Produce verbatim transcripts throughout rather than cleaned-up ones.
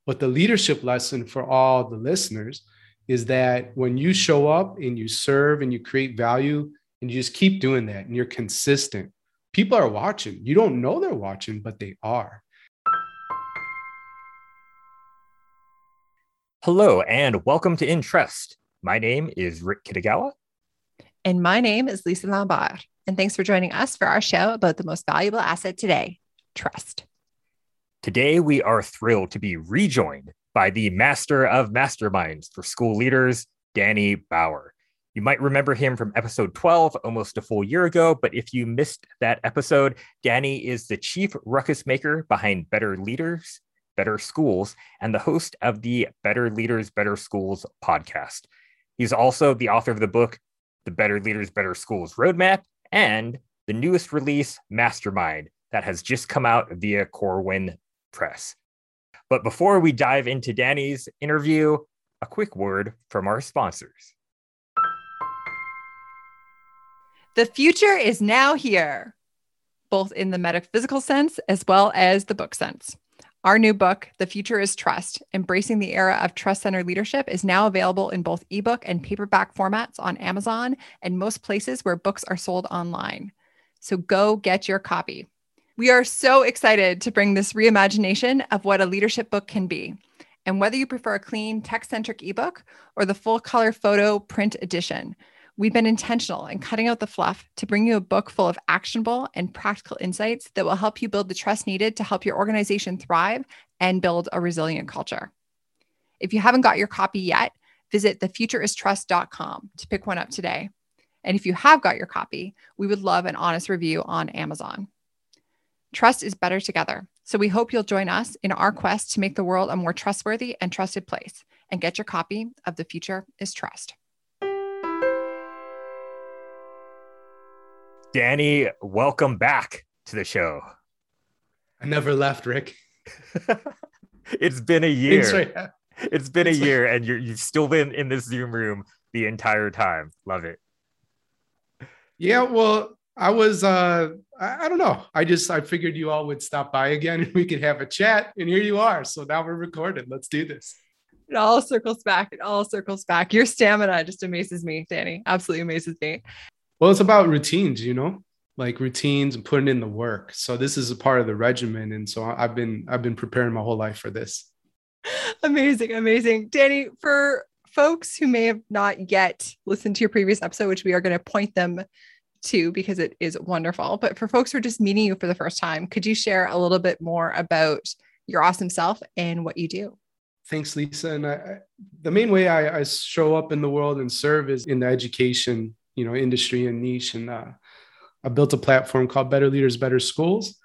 But the leadership lesson for all the listeners is that when you show up and you serve and you create value and you just keep doing that and you're consistent, people are watching. You don't know they're watching, but they are. Hello, and welcome to In Trust. My name is Rick Kitagawa. And my name is Lisa Lombard. And thanks for joining us for our show about the most valuable asset today, trust. Today, we are thrilled to be rejoined by the master of masterminds for school leaders, Danny Bauer. You might remember him from episode twelve, almost a full year ago, but if you missed that episode, Danny is the chief ruckus maker behind Better Leaders, Better Schools, and the host of the Better Leaders, Better Schools podcast. He's also the author of the book, The Better Leaders, Better Schools Roadmap, and the newest release, Mastermind, that has just come out via Corwin Press. But before we dive into Danny's interview, a quick word from our sponsors. The future is now here, both in the metaphysical sense as well as the book sense. Our new book, The Future is Trust, Embracing the Era of Trust-Centered Leadership, is now available in both ebook and paperback formats on Amazon and most places where books are sold online. So go get your copy. We are so excited to bring this reimagination of what a leadership book can be. And whether you prefer a clean text-centric ebook or the full color photo print edition, we've been intentional in cutting out the fluff to bring you a book full of actionable and practical insights that will help you build the trust needed to help your organization thrive and build a resilient culture. If you haven't got your copy yet, visit the future is trust dot com to pick one up today. And if you have got your copy, we would love an honest review on Amazon. Trust is better together, so we hope you'll join us in our quest to make the world a more trustworthy and trusted place, and get your copy of The Future is Trust. Danny, welcome back to the show. I never left, Rick. It's been a year. Right. It's been It's a year, and you're, you've still been in this Zoom room the entire time. Love it. Yeah, well, I was, uh, I, I don't know. I just, I figured you all would stop by again and we could have a chat. And here you are. So now we're recorded. Let's do this. It all circles back. It all circles back. Your stamina just amazes me, Danny. Absolutely amazes me. Well, it's about routines, you know, like routines and putting in the work. So this is a part of the regimen. And so I've been, I've been preparing my whole life for this. Amazing. Amazing. Danny, for folks who may have not yet listened to your previous episode, which we are going to point them to because it is wonderful, but for folks who are just meeting you for the first time, could you share a little bit more about your awesome self and what you do? Thanks, Lisa. And I, the main way I, I show up in the world and serve is in the education you know, industry and niche. And uh, I built a platform called Better Leaders, Better Schools.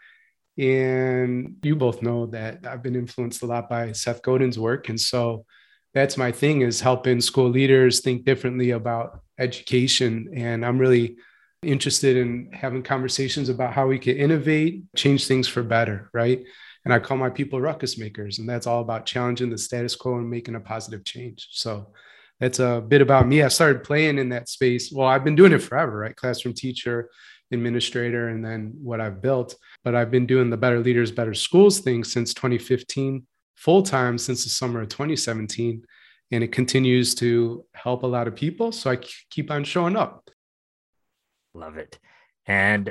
And you both know that I've been influenced a lot by Seth Godin's work. And so that's my thing, is helping school leaders think differently about education. And I'm really interested in having conversations about how we can innovate, change things for better, right? And I call my people ruckus makers. And that's all about challenging the status quo and making a positive change. So that's a bit about me. I started playing in that space. Well, I've been doing it forever, right? Classroom teacher, administrator, and then what I've built. But I've been doing the Better Leaders, Better Schools thing since twenty fifteen, full-time since the summer of twenty seventeen. And it continues to help a lot of people. So I keep on showing up. Love it. And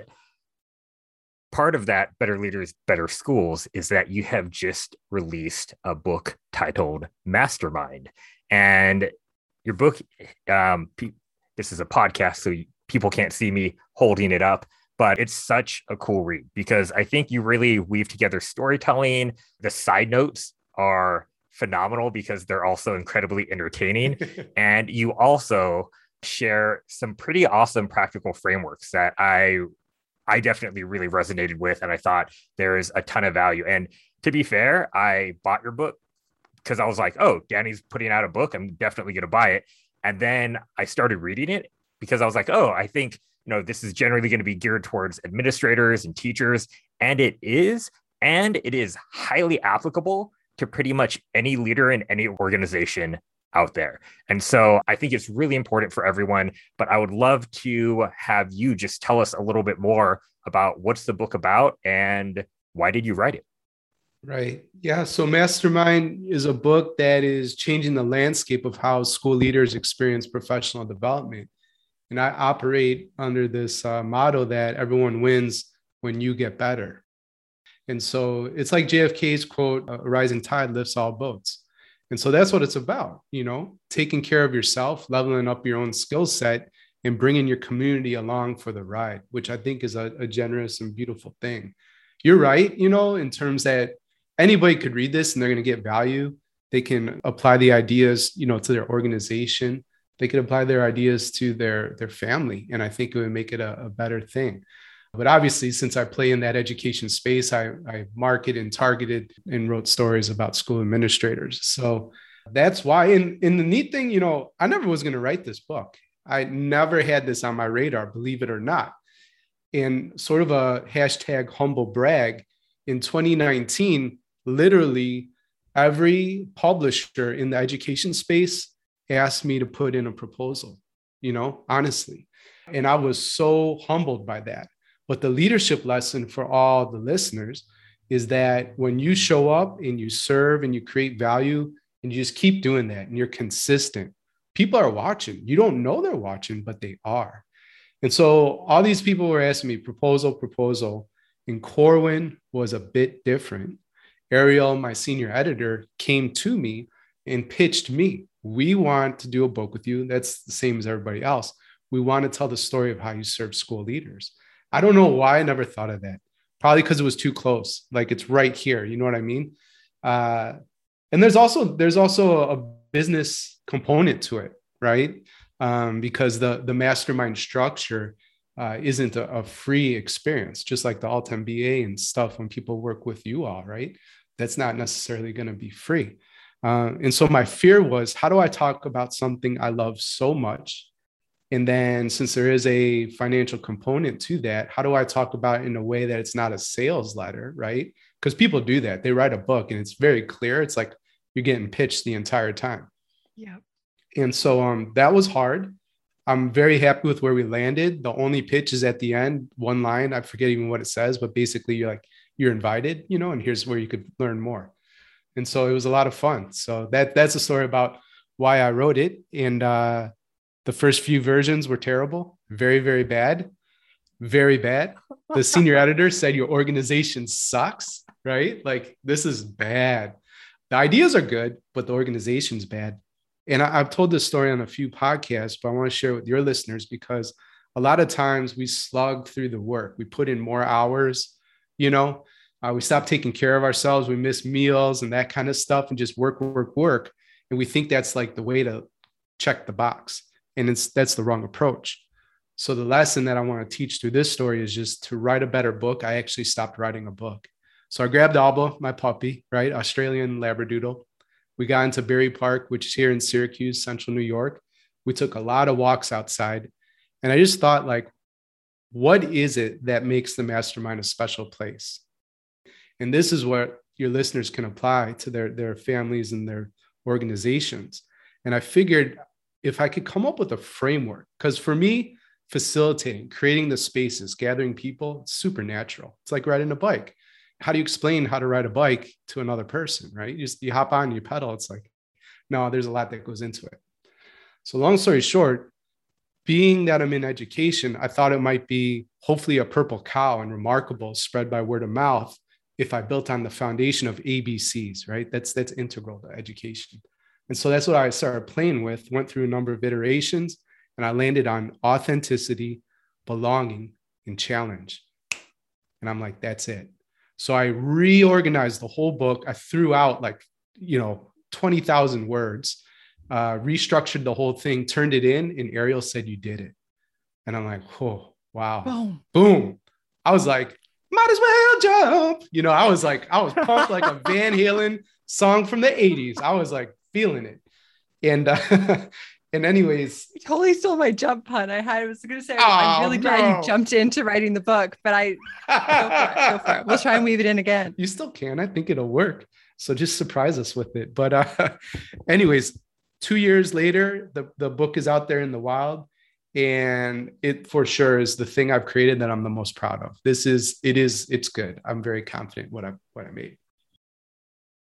part of that Better Leaders, Better Schools is that you have just released a book titled Mastermind. And your book, um, pe- this is a podcast, so people can't see me holding it up, but it's such a cool read because I think you really weave together storytelling. The side notes are phenomenal because they're also incredibly entertaining. And you also share some pretty awesome practical frameworks that I, I definitely really resonated with. And I thought there is a ton of value. And to be fair, I bought your book because I was like, oh, Danny's putting out a book. I'm definitely going to buy it. And then I started reading it because I was like, oh, I think, you know, this is generally going to be geared towards administrators and teachers. And it is, and it is highly applicable to pretty much any leader in any organization out there. And so I think it's really important for everyone, but I would love to have you just tell us a little bit more about what's the book about and why did you write it? Right. Yeah. So Mastermind is a book that is changing the landscape of how school leaders experience professional development. And I operate under this uh, motto that everyone wins when you get better. And so it's like J F K's quote, a rising tide lifts all boats. And so that's what it's about, you know, taking care of yourself, leveling up your own skill set, and bringing your community along for the ride, which I think is a, a generous and beautiful thing. You're right, you know, in terms that anybody could read this and they're going to get value. They can apply the ideas, you know, to their organization. They could apply their ideas to their, their family. And I think it would make it a, a better thing. But obviously, since I play in that education space, I, I market and targeted and wrote stories about school administrators. So that's why. And, and the neat thing, you know, I never was going to write this book. I never had this on my radar, believe it or not. And sort of a hashtag humble brag, in twenty nineteen, literally every publisher in the education space asked me to put in a proposal, you know, honestly. And I was so humbled by that. But the leadership lesson for all the listeners is that when you show up and you serve and you create value and you just keep doing that and you're consistent, people are watching. You don't know they're watching, but they are. And so all these people were asking me proposal, proposal. And Corwin was a bit different. Ariel, my senior editor, came to me and pitched me. We want to do a book with you. That's the same as everybody else. We want to tell the story of how you serve school leaders. I don't know why I never thought of that. Probably because it was too close. Like it's right here. You know what I mean? Uh, and there's also there's also a business component to it, right? Um, because the the mastermind structure uh, isn't a, a free experience, just like the Alt M B A and stuff. When people work with you all, right? That's not necessarily going to be free. Uh, and so my fear was, how do I talk about something I love so much? And then since there is a financial component to that, how do I talk about it in a way that it's not a sales letter, right? Because people do that. They write a book and it's very clear. It's like you're getting pitched the entire time. Yeah. And so um, that was hard. I'm very happy with where we landed. The only pitch is at the end, one line. I forget even what it says, but basically you're like, you're invited, you know, and here's where you could learn more. And so it was a lot of fun. So that that's a story about why I wrote it. And uh, the first few versions were terrible, very, very bad, very bad. The senior editor said your organization sucks, right? Like this is bad. The ideas are good, but the organization's bad. And I, I've told this story on a few podcasts, but I want to share it with your listeners because a lot of times we slug through the work. We put in more hours, you know, uh, we stop taking care of ourselves. We miss meals and that kind of stuff and just work, work, work. And we think that's like the way to check the box. And it's that's the wrong approach. So the lesson that I want to teach through this story is just to write a better book. I actually stopped writing a book. So I grabbed Alba, my puppy, right? Australian Labradoodle. We got into Berry Park, which is here in Syracuse, Central New York. We took a lot of walks outside. And I just thought, like, what is it that makes the mastermind a special place? And this is what your listeners can apply to their, their families and their organizations. And I figured if I could come up with a framework, because for me, facilitating, creating the spaces, gathering people, it's supernatural. It's like riding a bike. How do you explain how to ride a bike to another person, right? You just you hop on, you pedal. It's like, no, there's a lot that goes into it. So long story short, being that I'm in education, I thought it might be hopefully a purple cow and remarkable spread by word of mouth if I built on the foundation of A B Cs, right? That's that's integral to education. And so that's what I started playing with, went through a number of iterations, and I landed on authenticity, belonging, and challenge. And I'm like, that's it. So I reorganized the whole book. I threw out like, you know, twenty thousand words, uh, restructured the whole thing, turned it in, and Ariel said, you did it. And I'm like, oh, wow. Boom. Boom. I was like, might as well jump. You know, I was like, I was pumped like a Van Halen song from the eighties. I was like feeling it. And, uh, and anyways. You totally stole my jump pun. I had, I was going to say, oh, I'm really glad no. you jumped into writing the book, but I, go for it, go for it. We'll try and weave it in again. You still can. I think it'll work. So just surprise us with it. But uh, anyways, two years later, the, the book is out there in the wild. And it for sure is the thing I've created that I'm the most proud of. This is, it is, it's good. I'm very confident what I what I made.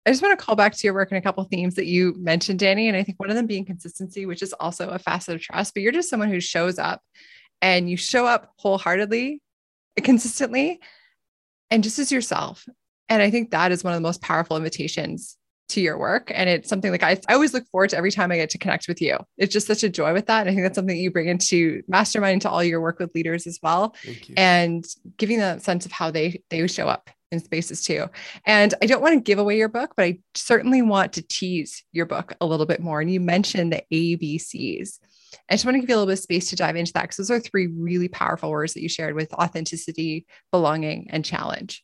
I just want to call back to your work and a couple of themes that you mentioned, Danny. And I think one of them being consistency, which is also a facet of trust, but you're just someone who shows up and you show up wholeheartedly, consistently, and just as yourself. And I think that is one of the most powerful invitations to your work. And it's something like I, I always look forward to every time I get to connect with you. It's just such a joy with that. And I think that's something that you bring into Mastermind, into all your work with leaders as well. And giving them a sense of how they, they show up in spaces too. And I don't want to give away your book, but I certainly want to tease your book a little bit more. And you mentioned the A B Cs. I just want to give you a little bit of space to dive into that, because those are three really powerful words that you shared with authenticity, belonging, and challenge.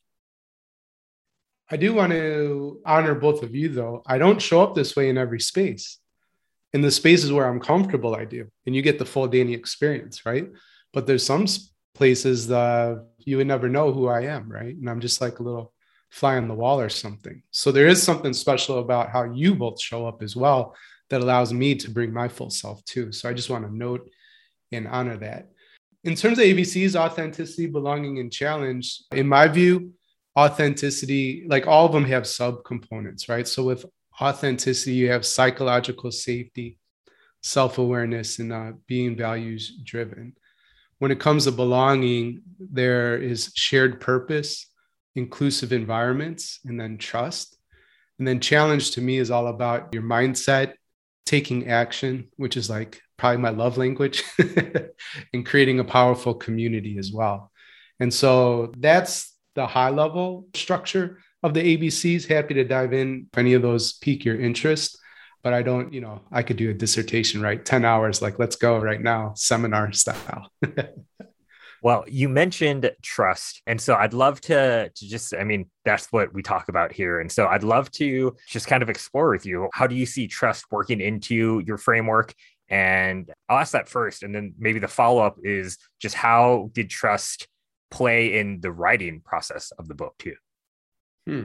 I do want to honor both of you, though. I don't show up this way in every space. In the spaces where I'm comfortable, I do. And you get the full Danny experience, right? But there's some places that you would never know who I am, right? And I'm just like a little fly on the wall or something. So there is something special about how you both show up as well that allows me to bring my full self too. So I just want to note and honor that. In terms of A B Cs, authenticity, belonging, and challenge, in my view, authenticity, like all of them have subcomponents, right? So with authenticity, you have psychological safety, self-awareness, and uh, being values driven. When it comes to belonging, there is shared purpose, inclusive environments, and then trust. And then challenge to me is all about your mindset, taking action, which is like probably my love language, and creating a powerful community as well. And so that's the high level structure of the A B Cs. Happy to dive in if any of those pique your interest. But I don't, you know, I could do a dissertation, right? ten hours, like, let's go right now, seminar style. Well, you mentioned trust. And so I'd love to, to just, I mean, that's what we talk about here. And so I'd love to just kind of explore with you, how do you see trust working into your framework? And I'll ask that first. And then maybe the follow-up is just, how did trust play in the writing process of the book too? Hmm.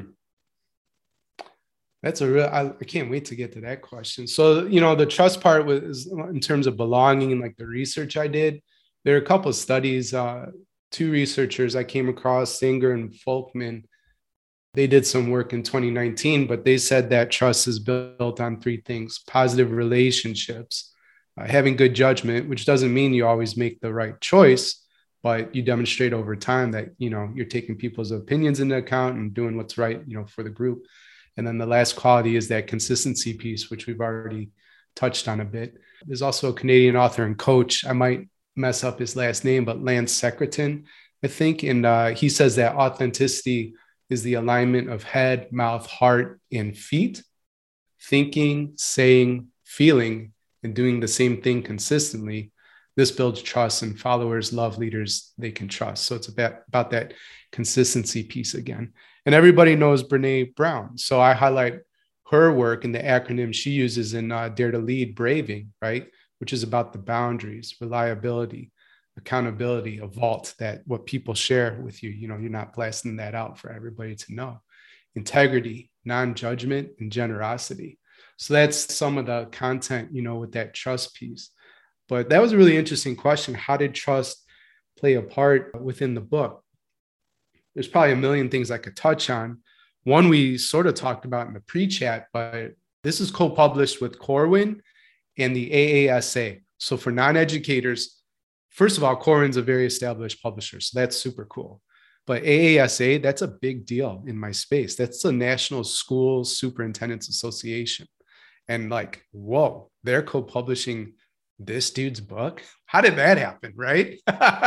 That's a real, I, I can't wait to get to that question. So, you know, the trust part was in terms of belonging and like the research I did. There are a couple of studies, uh, two researchers I came across, Singer and Folkman. They did some work in twenty nineteen, but they said that trust is built on three things: positive relationships, uh, having good judgment, which doesn't mean you always make the right choice, but you demonstrate over time that, you know, you're taking people's opinions into account and doing what's right, you know, for the group. And then the last quality is that consistency piece, which we've already touched on a bit. There's also a Canadian author and coach, I might mess up his last name, but Lance Secretan, I think. And uh, he says that authenticity is the alignment of head, mouth, heart, and feet, thinking, saying, feeling, and doing the same thing consistently. This builds trust, and followers love leaders they can trust. So it's about, about that consistency piece again. And everybody knows Brene Brown. So I highlight her work and the acronym she uses in uh, Dare to Lead, Braving, right? Which is about the boundaries, reliability, accountability, a vault, that what people share with you, you know, you're not blasting that out for everybody to know. Integrity, non-judgment, and generosity. So that's some of the content, you know, with that trust piece. But that was a really interesting question. How did trust play a part within the book? There's probably a million things I could touch on. One we sort of talked about in the pre-chat, but this is co-published with Corwin and the A A S A. So for non-educators, first of all, Corwin's a very established publisher, so that's super cool. But A A S A, that's a big deal in my space. That's the National School Superintendents Association. And like, whoa, they're co-publishing this dude's book? How did that happen, right?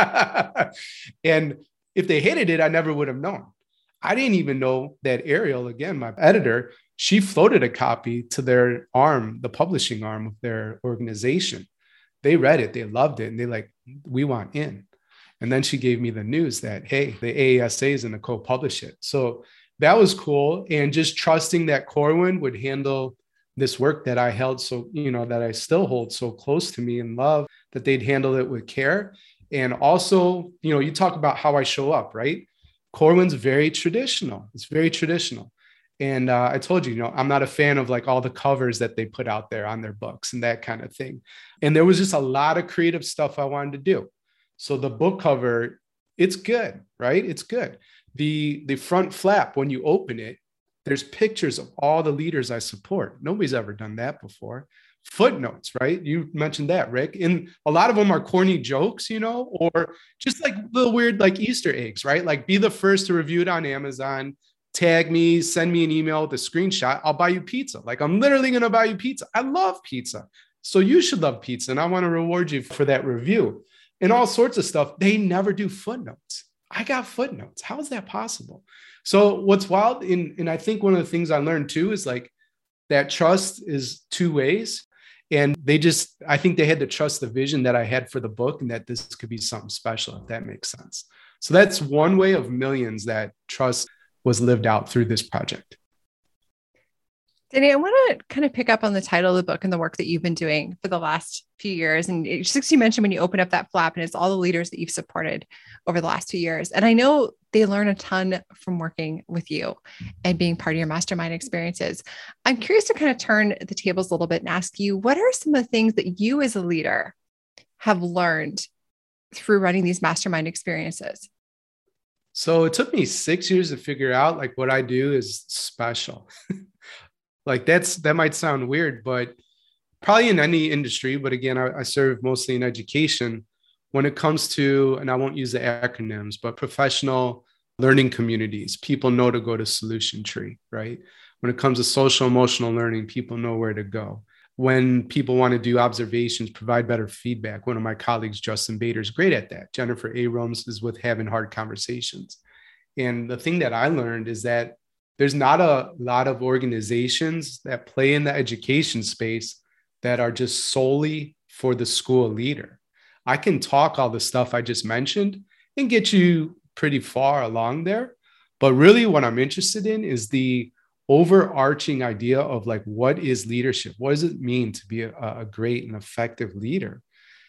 And if they hated it, I never would have known. I didn't even know that Ariel, again, my editor, she floated a copy to their arm, the publishing arm of their organization. They read it, they loved it, and they like, we want in. And then she gave me the news that, hey, the A A S A is going to co-publish it. So that was cool. And just trusting that Corwin would handle this work that I held so, you know, that I still hold so close to me and love, that they'd handle it with care. And also, you know, you talk about how I show up, right? Corwin's very traditional. It's very traditional. And uh, I told you, you know, I'm not a fan of like all the covers that they put out there on their books and that kind of thing. And there was just a lot of creative stuff I wanted to do. So the book cover, it's good, right? It's good. The, the front flap, when you open it, There's pictures of all the leaders I support. Nobody's ever done that before. Footnotes, right? You mentioned that, Rick. And a lot of them are corny jokes, you know, or just like little weird like Easter eggs, right? Like be the first to review it on Amazon, tag me, send me an email with a screenshot. I'll buy you pizza. Like I'm literally going to buy you pizza. I love pizza. So you should love pizza. And I want to reward you for that review and all sorts of stuff. They never do footnotes. I got footnotes. How is that possible? So what's wild, in, and I think one of the things I learned too is like that trust is two ways. And they just, I think they had to trust the vision that I had for the book and that this could be something special, if that makes sense. So that's one way of millions that trust was lived out through this project. Danny, I want to kind of pick up on the title of the book and the work that you've been doing for the last few years. And it, just you mentioned when you open up that flap and it's all the leaders that you've supported over the last few years. And I know they learn a ton from working with you and being part of your mastermind experiences. I'm curious to kind of turn the tables a little bit and ask you, what are some of the things that you as a leader have learned through running these mastermind experiences? So it took me six years to figure out like what I do is special. Like that's, that might sound weird, but probably in any industry, but again, I, I serve mostly in education when it comes to, and I won't use the acronyms, but professional learning communities, people know to go to Solution Tree, right? When it comes to social emotional learning, people know where to go. When people want to do observations, provide better feedback. One of my colleagues, Justin Bader, is great at that. Jennifer Abrams is with having hard conversations. And the thing that I learned is that there's not a lot of organizations that play in the education space that are just solely for the school leader. I can talk all the stuff I just mentioned and get you pretty far along there. But really what I'm interested in is the overarching idea of like, what is leadership? What does it mean to be a, a great and effective leader?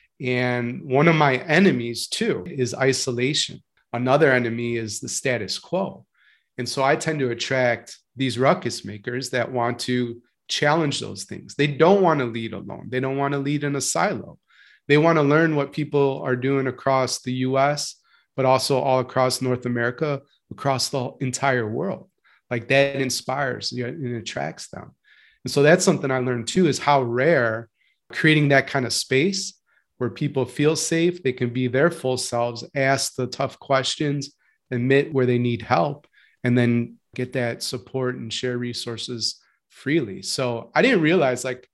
And one of my enemies too is isolation. Another enemy is the status quo. And so I tend to attract these ruckus makers that want to challenge those things. They don't want to lead alone. They don't want to lead in a silo. They want to learn what people are doing across the U S, but also all across North America, across the entire world. Like that inspires, you know, and attracts them. And so that's something I learned too, is how rare creating that kind of space where people feel safe, they can be their full selves, ask the tough questions, admit where they need help, and then get that support and share resources freely. So I didn't realize like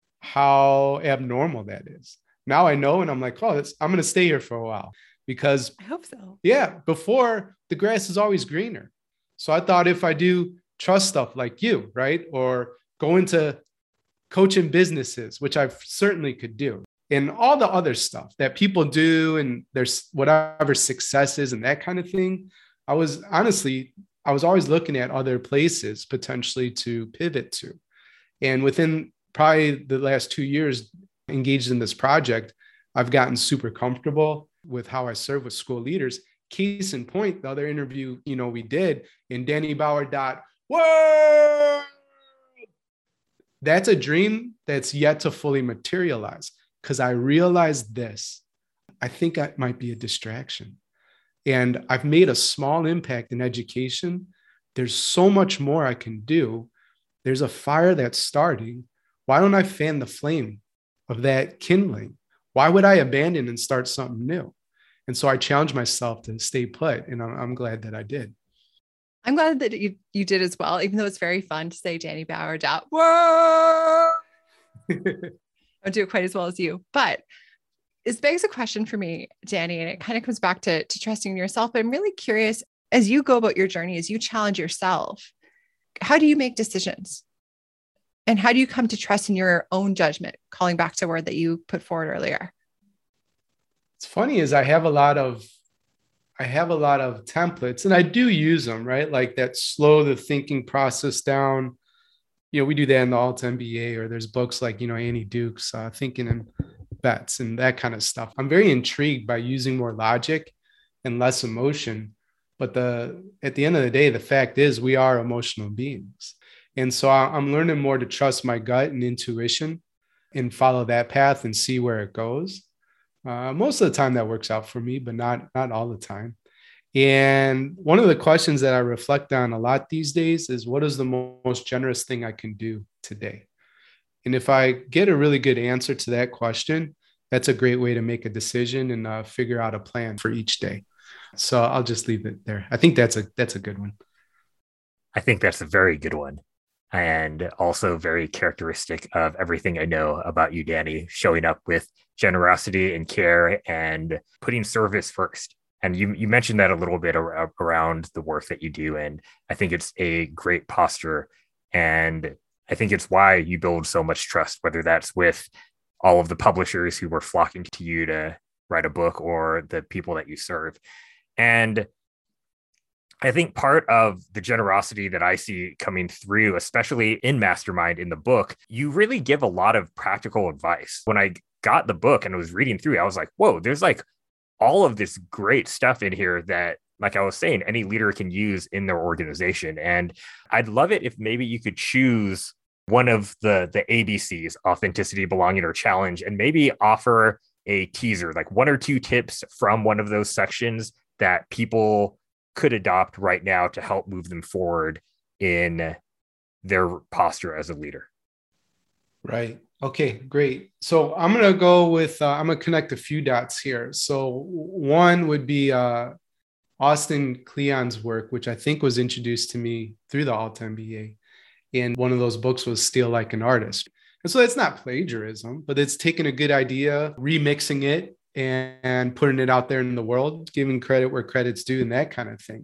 how abnormal that is. Now I know, and I'm like, oh, that's, I'm going to stay here for a while because I hope so. Yeah, before the grass is always greener. So I thought if I do trust stuff like you, right, or go into coaching businesses, which I certainly could do, and all the other stuff that people do, and there's whatever successes and that kind of thing, I was honestly, I was always looking at other places potentially to pivot to. And within probably the last two years engaged in this project, I've gotten super comfortable with how I serve with school leaders. Case in point, the other interview, you know, we did in Danny Bauer dot world. That's a dream that's yet to fully materialize because I realized this. I think I might be a distraction. And I've made a small impact in education. There's so much more I can do. There's a fire that's starting. Why don't I fan the flame of that kindling? Why would I abandon and start something new? And so I challenged myself to stay put, and I'm, I'm glad that I did. I'm glad that you, you did as well, even though it's very fun to say Danny Bauer dot world. I don't do it quite as well as you, but this begs a question for me, Danny, and it kind of comes back to, to trusting in yourself. But I'm really curious, as you go about your journey, as you challenge yourself, how do you make decisions? And how do you come to trust in your own judgment, calling back to a word that you put forward earlier? It's funny is I have a lot of, I have a lot of templates and I do use them, right? Like that slow the thinking process down. You know, we do that in the Alt M B A, or there's books like, you know, Annie Duke's uh, Thinking in Bets and that kind of stuff. I'm very intrigued by using more logic and less emotion. But the at the end of the day, the fact is we are emotional beings. And so I'm learning more to trust my gut and intuition and follow that path and see where it goes. Uh, most of the time that works out for me, but not, not all the time. And one of the questions that I reflect on a lot these days is, what is the mo- most generous thing I can do today? And if I get a really good answer to that question, that's a great way to make a decision and uh, figure out a plan for each day. So I'll just leave it there. I think that's a that's a good one. I think that's a very good one. And also very characteristic of everything I know about you, Danny, showing up with generosity and care and putting service first. And you, you mentioned that a little bit ar- around the work that you do. And I think it's a great posture. And I think it's why you build so much trust, whether that's with all of the publishers who were flocking to you to write a book or the people that you serve. And I think part of the generosity that I see coming through, especially in Mastermind in the book, you really give a lot of practical advice. When I got the book and was reading through, I was like, whoa, there's like all of this great stuff in here that, like I was saying, any leader can use in their organization. And I'd love it if maybe you could choose one of the, the A B Cs, authenticity, belonging, or challenge, and maybe offer a teaser, like one or two tips from one of those sections that people could adopt right now to help move them forward in their posture as a leader. Right. Okay, great. So I'm going to go with, uh, I'm going to connect a few dots here. So one would be uh, Austin Kleon's work, which I think was introduced to me through the Alta M B A. And one of those books was Steal Like an Artist. And so it's not plagiarism, but it's taking a good idea, remixing it, and, and putting it out there in the world, giving credit where credit's due and that kind of thing.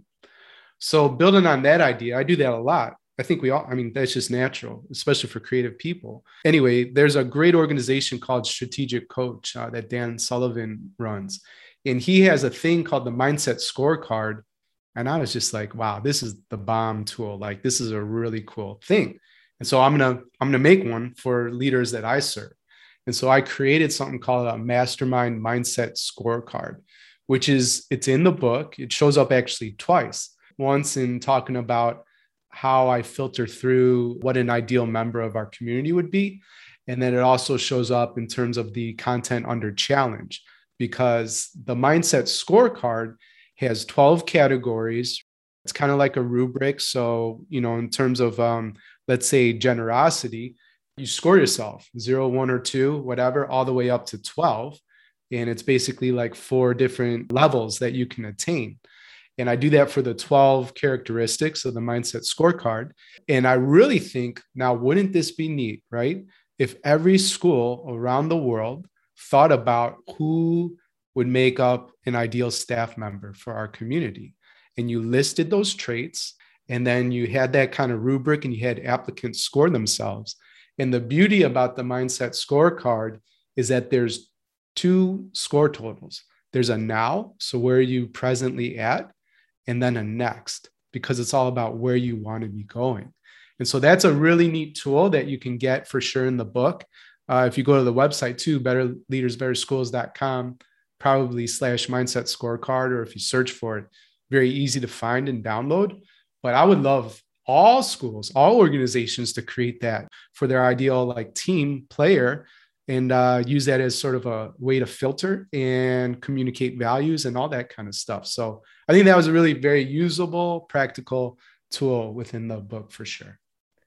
So building on that idea, I do that a lot. I think we all, I mean, that's just natural, especially for creative people. Anyway, there's a great organization called Strategic Coach uh, that Dan Sullivan runs. And he has a thing called the Mindset Scorecard. And I was just like, wow, this is the bomb tool. Like, this is a really cool thing. And so I'm going to, I'm going to make one for leaders that I serve. And so I created something called a Mastermind Mindset Scorecard, which is, it's in the book. It shows up actually twice. Once in talking about how I filter through what an ideal member of our community would be. And then it also shows up in terms of the content under challenge, because the Mindset Scorecard has twelve categories. It's kind of like a rubric. So, you know, in terms of, um, let's say, generosity, you score yourself zero, one, or two, whatever, all the way up to twelve. And it's basically like four different levels that you can attain. And I do that for the twelve characteristics of the Mindset Scorecard. And I really think, now, wouldn't this be neat, right? If every school around the world thought about who would make up an ideal staff member for our community, and you listed those traits, and then you had that kind of rubric and you had applicants score themselves. And the beauty about the Mindset Scorecard is that there's two score totals. There's a now, so where are you presently at? And then a next, because it's all about where you want to be going. And so that's a really neat tool that you can get for sure in the book. Uh, if you go to the website too, better leaders better schools dot com, probably slash mindset scorecard, or if you search for it, very easy to find and download. But I would love all schools, all organizations to create that for their ideal like team player, and uh, use that as sort of a way to filter and communicate values and all that kind of stuff. So I think that was a really very usable, practical tool within the book for sure.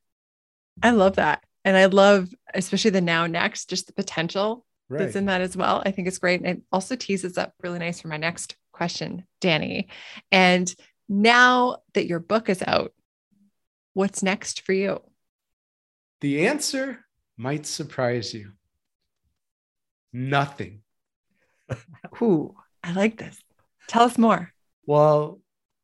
I love that. And I love, especially the now next, just the potential Right. that's in that as well. I think it's great. And it also teases up really nice for my next question, Danny. And now that your book is out, what's next for you? The answer might surprise you. Nothing. Ooh, I like this. Tell us more. Well,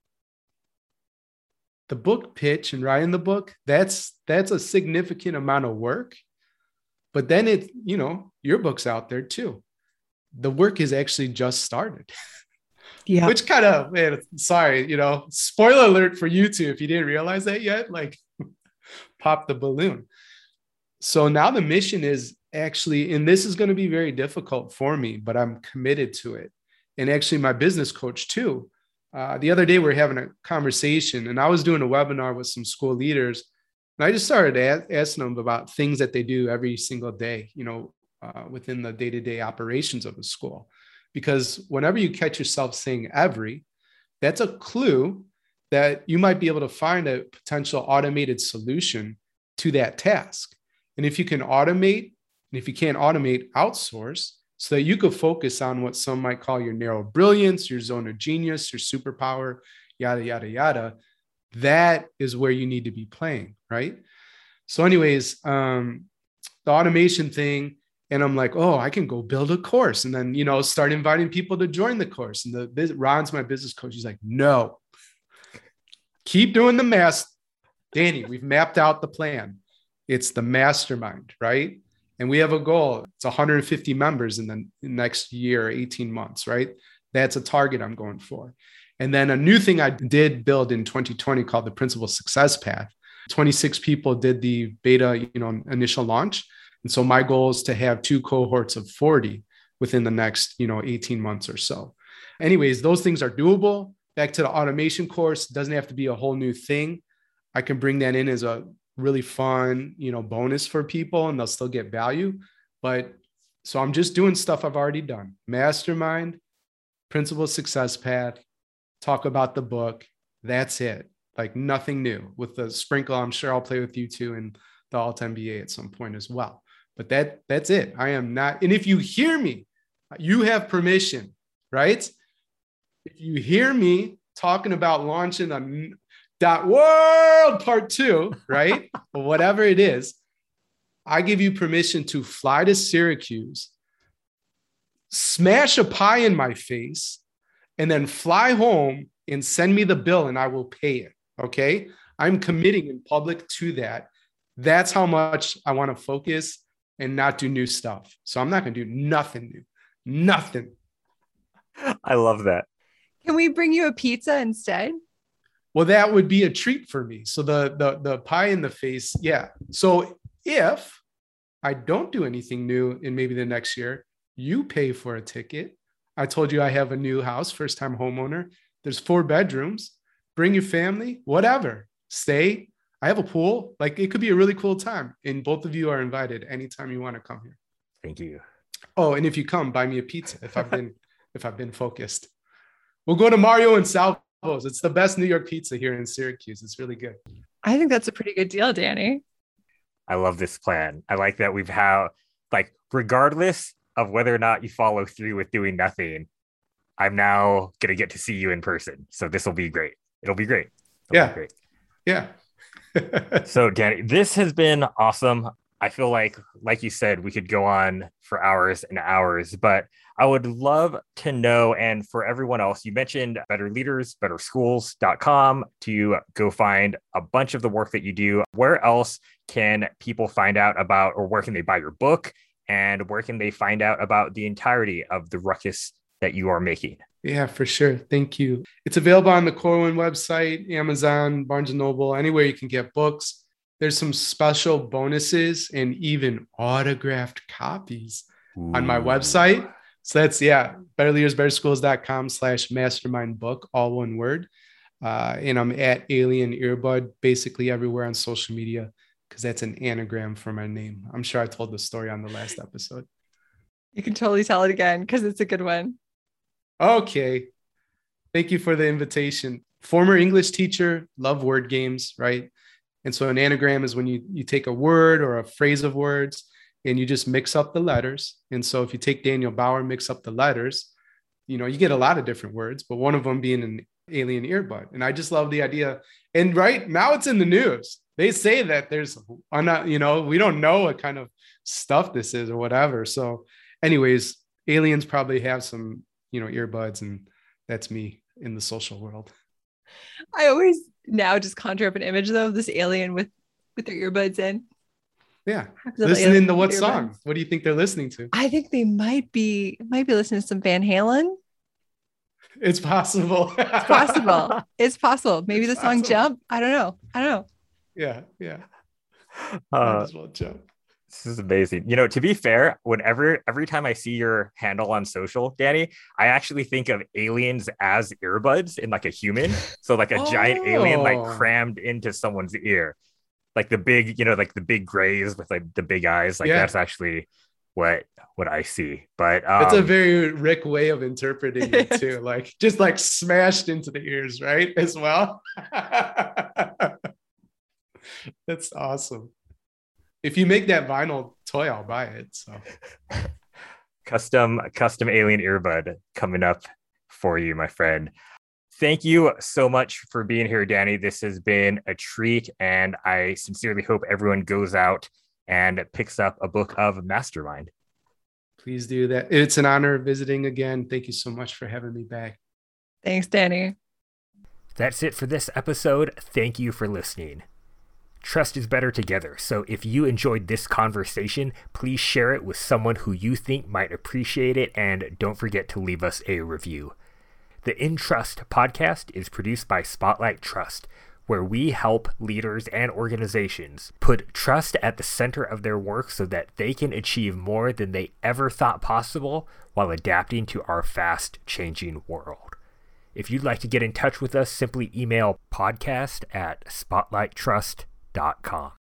the book pitch and writing the book, that's that's a significant amount of work. But then it, you know, your book's out there too. The work is actually just started. Yeah. Which kind of, man, sorry, you know, spoiler alert for you two if you didn't realize that yet, like pop the balloon. So now the mission is actually, and this is going to be very difficult for me, but I'm committed to it. And actually my business coach too. Uh, the other day we were having a conversation and I was doing a webinar with some school leaders. And I just started a- asking them about things that they do every single day, you know, uh, within the day-to-day operations of a school. Because whenever you catch yourself saying every, that's a clue that you might be able to find a potential automated solution to that task. And if you can automate, and if you can't automate, outsource, so that you could focus on what some might call your narrow brilliance, your zone of genius, your superpower, yada, yada, yada. That is where you need to be playing, right? So anyways, um, the automation thing, and I'm like, oh, I can go build a course. And then, you know, start inviting people to join the course. And the Ron's my business coach. He's like, no, keep doing the math. Danny, we've mapped out the plan. It's the mastermind, right? And we have a goal. It's one hundred fifty members in the next year, eighteen months, right? That's a target I'm going for. And then a new thing I did build in twenty twenty called the Principal Success Path. twenty-six people did the beta, you know, initial launch. And so my goal is to have two cohorts of forty within the next, you know, eighteen months or so. Anyways, those things are doable. Back to the automation course, doesn't have to be a whole new thing. I can bring that in as a really fun, you know, bonus for people, and they'll still get value. But so I'm just doing stuff I've already done. Mastermind, Principal Success Path, talk about the book. That's it. Like nothing new. With the sprinkle, I'm sure I'll play with you too in the Alt M B A at some point as well. But that that's it. I am not. And if you hear me, you have permission, right? If you hear me talking about launching a dot world part two, right? Or whatever it is, I give you permission to fly to Syracuse, smash a pie in my face, and then fly home and send me the bill and I will pay it. Okay. I'm committing in public to that. That's how much I want to focus and not do new stuff. So I'm not going to do nothing new, nothing. I love that. Can we bring you a pizza instead? Well, that would be a treat for me. So the, the, the pie in the face. Yeah. So if I don't do anything new in maybe the next year, you pay for a ticket. I told you I have a new house, first time homeowner. There's four bedrooms. Bring your family, whatever. Stay. I have a pool. Like it could be a really cool time. And both of you are invited anytime you want to come here. Thank you. Oh, and if you come, buy me a pizza if I've been if I've been focused. We'll go to Mario and Salvo's. It's the best New York pizza here in Syracuse. It's really good. I think that's a pretty good deal, Danny. I love this plan. I like that we've had, like, regardless of whether or not you follow through with doing nothing, I'm now going to get to see you in person. So this will be great. It'll be great. It'll yeah. Be great. Yeah. So Danny, this has been awesome. I feel like, like you said, we could go on for hours and hours, but I would love to know, and for everyone else, you mentioned better leaders better schools dot com to go find a bunch of the work that you do. Where else can people find out about, or where can they buy your book, and where can they find out about the entirety of the ruckus that you are making? Yeah, for sure. Thank you. It's available on the Corwin website, Amazon, Barnes and Noble, anywhere you can get books. There's some special bonuses and even autographed copies Ooh. On my website. So that's, yeah, better leaders better schools dot com slash mastermind book, all one word. Uh, and I'm at Alien Earbud basically everywhere on social media because that's an anagram for my name. I'm sure I told the story on the last episode. You can totally tell it again because it's a good one. Okay. Thank you for the invitation. Former English teacher, love word games, right? And so an anagram is when you, you take a word or a phrase of words and you just mix up the letters. And so if you take Daniel Bauer, mix up the letters, you know, you get a lot of different words, but one of them being an alien earbud. And I just love the idea. And right now it's in the news. They say that there's, I'm not, you know, we don't know what kind of stuff this is or whatever. So anyways, aliens probably have some, you know, earbuds, and that's me in the social world. I always now just conjure up an image though of this alien with, with their earbuds in. Yeah. Listening to what song? What do you think they're listening to? I think they might be, might be listening to some Van Halen. It's possible. It's possible. It's possible. Maybe it's the song possible. Jump. I don't know. I don't know. Yeah. Yeah. Uh, Might as well jump. This is amazing. You know, to be fair, whenever, every time I see your handle on social, Danny, I actually think of aliens as earbuds in like a human. So like a oh. giant alien, like crammed into someone's ear. Like the big, you know, like the big grays with like the big eyes. Like yeah. that's actually what what I see. But um, it's a very Rick way of interpreting it too, like just like smashed into the ears, right? As well. That's awesome. If you make that vinyl toy, I'll buy it. So custom custom alien earbud coming up for you, my friend. Thank you so much for being here, Danny. This has been a treat, and I sincerely hope everyone goes out and picks up a book of Mastermind. Please do that. It's an honor visiting again. Thank you so much for having me back. Thanks, Danny. That's it for this episode. Thank you for listening. Trust is better together, so if you enjoyed this conversation, please share it with someone who you think might appreciate it, and don't forget to leave us a review. The In Trust podcast is produced by Spotlight Trust, where we help leaders and organizations put trust at the center of their work so that they can achieve more than they ever thought possible while adapting to our fast-changing world. If you'd like to get in touch with us, simply email podcast at spotlight trust dot com.